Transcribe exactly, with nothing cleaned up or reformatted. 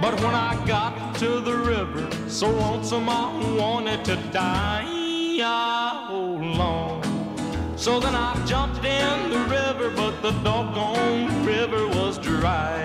But when I got to the river, so lonesome I wanted to die. Oh, Lord. So then I jumped in the river, but the doggone river was dry.